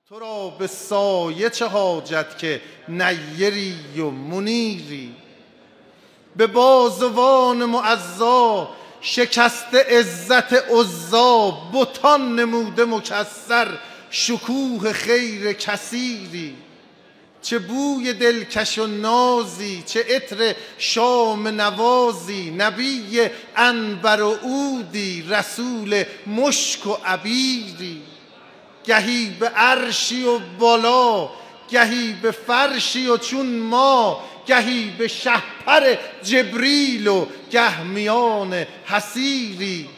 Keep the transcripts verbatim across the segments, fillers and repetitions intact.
تو را به سایه چه حاجت که نیری و منیری. به بازوان معزا شکسته عزت عزا، بتان نموده مکسر شکوه خیر کثیری. چه بوی دلکش و نازی، چه عطر شام نوازی، نبی عنبر و عودی، رسول مشک و عبیری. گهی به عرشی و بالا، گهی به فرشی و چون ما، گهی به شهپر جبریل و گه میان حسیری.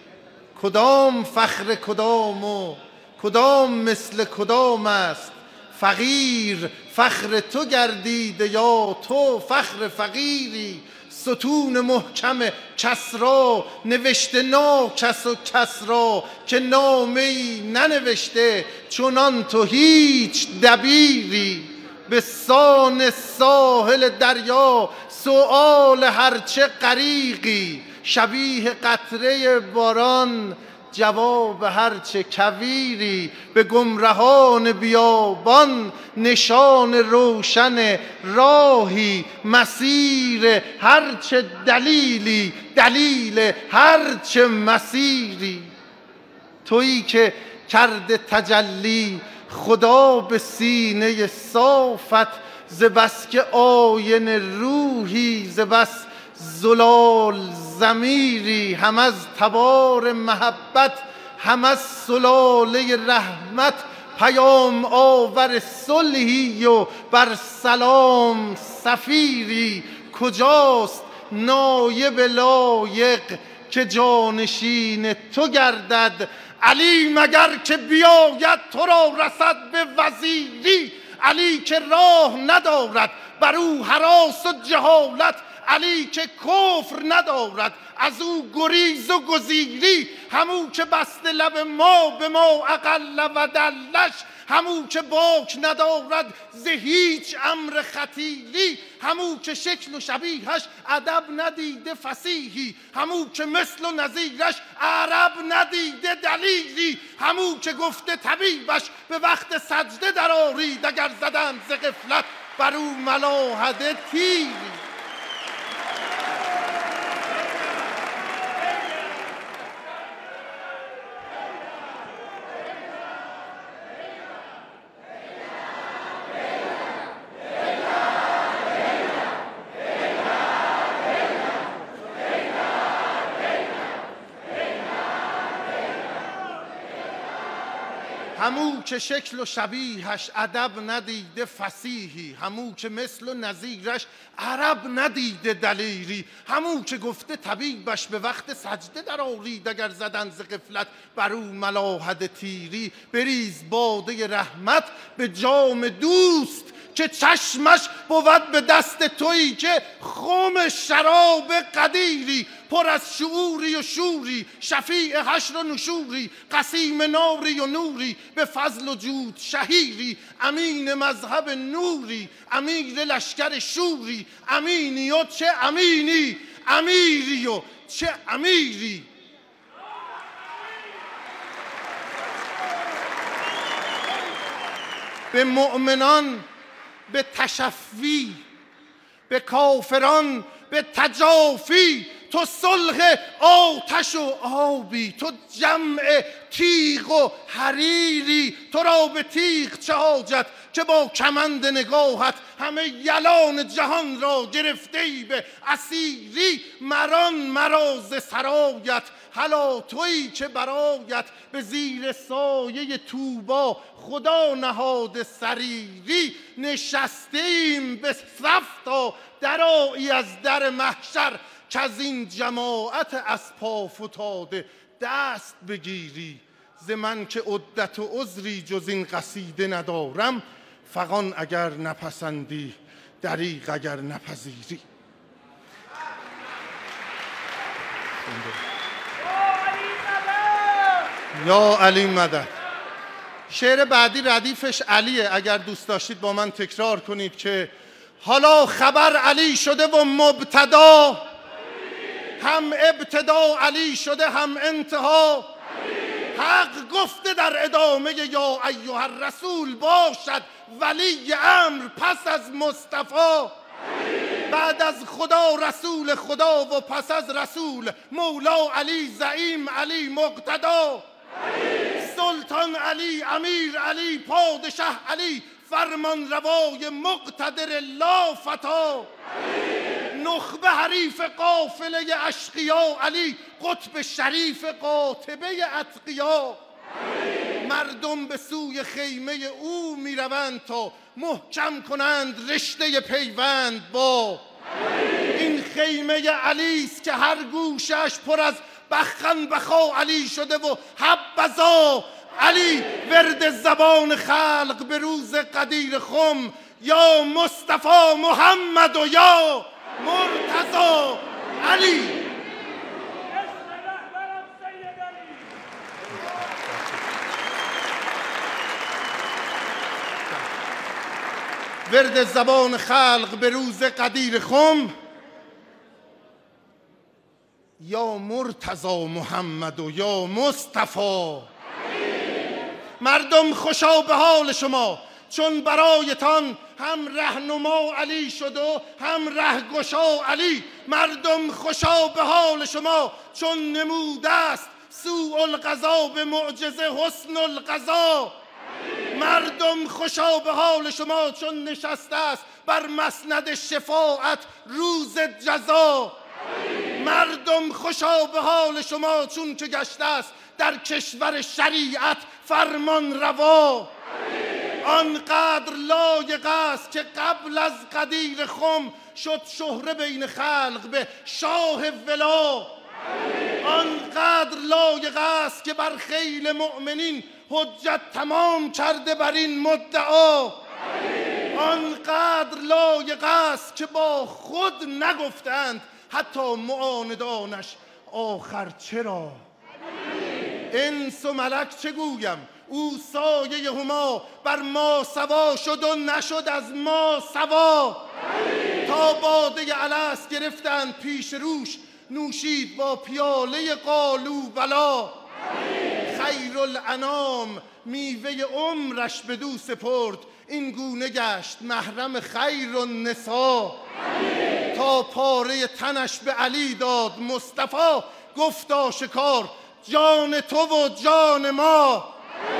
کدام فخر کدام و کدام مثل کدام است، فقیر فخر تو گردیده یا تو فخر فقیری. ستون محکم کسری نوشته ناکس و کسری، که نامه ای ننوشته چنان تو هیچ دبیری. به سان ساحل دریا سؤال هرچه غریقی، شبیه قطره باران جواب هرچه کویری. به گمرهان بیابان نشان روشن راهی، مسیر هرچه دلیلی دلیل هرچه مسیری. تویی که کرده تجلی خدا به سینه صافت، ز بس که آینه روحی ز بس زلال ضمیری. هم از تبار محبت هم از سلاله رحمت، پیام آور صلحی و بر سلام سفیری. کجاست نایب لایق که جانشین تو گردد، علی مگر که بیاید تو را رسد به وزیری. علی که راه ندارد بر او هراس و جهالت، علی که کفر ندارد از او گریز و گزیری. همو که بسته لب ما به ما اقل و دلش، همو که باک ندارد ز هیچ امر خطیری. همو که شکل و شبیهش ادب ندیده فصیحی، همو که مثل و نظیرش عرب ندیده دلیری. همو که گفته طبیبش به وقت سجده در آرید، اگر زدند ز غفلت بر او ملاحده تیری. همو که شکل و شبیهش ادب ندیده فصیحی، همو که مثل و نظیرش عرب ندیده دلیری. همو که گفته طبیبش به وقت سجده در آرید، اگر زدن ز غفلت بر او ملاحده تیری. بریز باده رحمت به جام دوست، که چشمش بود به دست تویی که خم شراب قدیری. پر از شعوری و شوری، شفیع حشر و نشوری، قسیم ناری و نوری، به فضل و جود شهیری. امین مذهب نوری، امیر لشکر شوری، امینی و چه امینی، امیری و چه امیری. به مؤمنان به تشفی، به کافران به تجافی. تو صلح آتش و آبی، تو جمع تیغ و حریری. تو را به تیغ چه حاجت که با کمند نگاهت همه یلان جهان را گرفته‌ای به اسیری. مران مرا ز سرایت هلا تویی که برایت، به زیر سایه طوبی خدا نهاده سریری. نشستیم به صف تا درآیی از در محشر، که از این جماعت از پا فتاده دست بگیری. ز من که عدت و عذری جز این قصیده ندارم، فغان اگر نپسندی دریغ اگر نپذیری. یا علی مدد. شعر بعدی ردیفش علیه، اگر دوست داشتید با من تکرار کنید که حالا خبر علی شده و مبتدا، هم ابتدا علی شده هم انتها. حق گفته در ادامه یا ایها الرسول باشد ولی امر پس از مصطفی. بعد از خدا رسول خدا و پس از رسول مولا علی، زعیم علی، مقتدا، سلطان علی، امیر علی، پادشه علی، فرمان روای مقتدر لا فتا، نخبه حریف قافله اشقیا علی، قطب شریف قاطبه اتقیا. مردم به سوی خیمه او می روند تا محکم کنند رشته پیوند با این خیمه علی است که هر گوشش پر از بخن بخا علی شده و حبذا علی. ورد زبان خلق به روز قدیر خم یا مصطفی محمد و یا مرتضی علی. ورد زبان خلق به روز قدیر خم یا مرتضی محمد و یا مصطفی. مردم خوشا به حال شما چون برایتان هم رهنما علی شد و هم رهگشا علی. مردم خوشا به حال شما چون نموده است سوء القضا به معجزه حسن القضا. مردم خوشا به حال شما چون نشسته است بر مسند شفاعت روز جزا. مردم خوشا به حال شما چون که گشته است در کشور شریعت فرمان روا. آنقدر لایق است که قبل از قدیر خم شد شهره بین خلق به شاه ولا. آنقدر لایق است که بر خیل مؤمنین حجت تمام کرده بر این مدعا. آنقدر لایق است که با خود نگفتند حتی معاندانش آخر چرا. انس و ملک چه گویم او سایه هما بر ما سوا شد و نشد از ما سوا. تا باده الست گرفتند پیش روش نوشید با پیاله قالو بلا. خیر الانام میوه عمرش بدو سپرد این گونه گشت محرم خیر النسا. تا پاره تنش به علی داد مصطفی گفت آشکار جان تو و جان ما.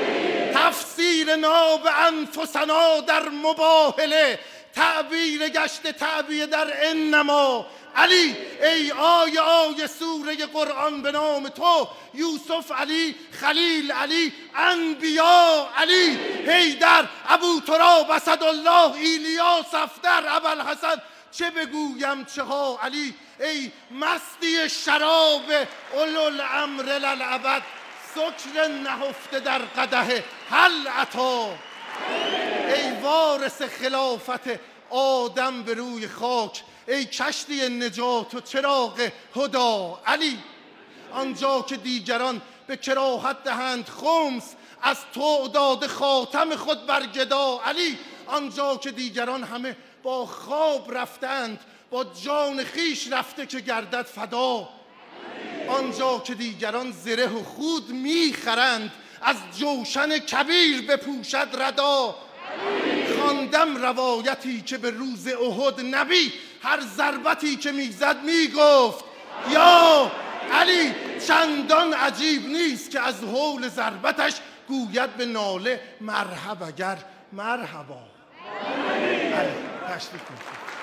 تفسیر ناب انفسنا در مباهله تعبیر گشت تعبیه در انما علی. ای آیه آیه سوره قرآن به نام تو یوسف علی، خلیل علی، انبیا علی، حیدر، ابو تراب، اسدالله، ایلیاس، افدر، ابوالحسن چه بگویم چه ها علی. ای مستی شراب اولوالامر للابد سکر نهفته در قدح هل عطا. ای وارث خلافت آدم به روی خاک ای کشتی نجات و چراغ هدا علی. آنجا که دیگران به کراهت دهند خمس از تعداد خاتم خود بر گدا علی. آنجا که دیگران همه با خواب رفتند با جان خیش رفته که گردد فدا. آنجا که دیگران زره و خود میخرند از جوشن کبیر بپوشد ردا. خواندم روایتی که به روز احد نبی هر ضربتی که میزد میگفت یا علی. چندان عجیب نیست که از هول ضربتش گوید به ناله مرحبا گر مرحبا. علی تشریف کنید.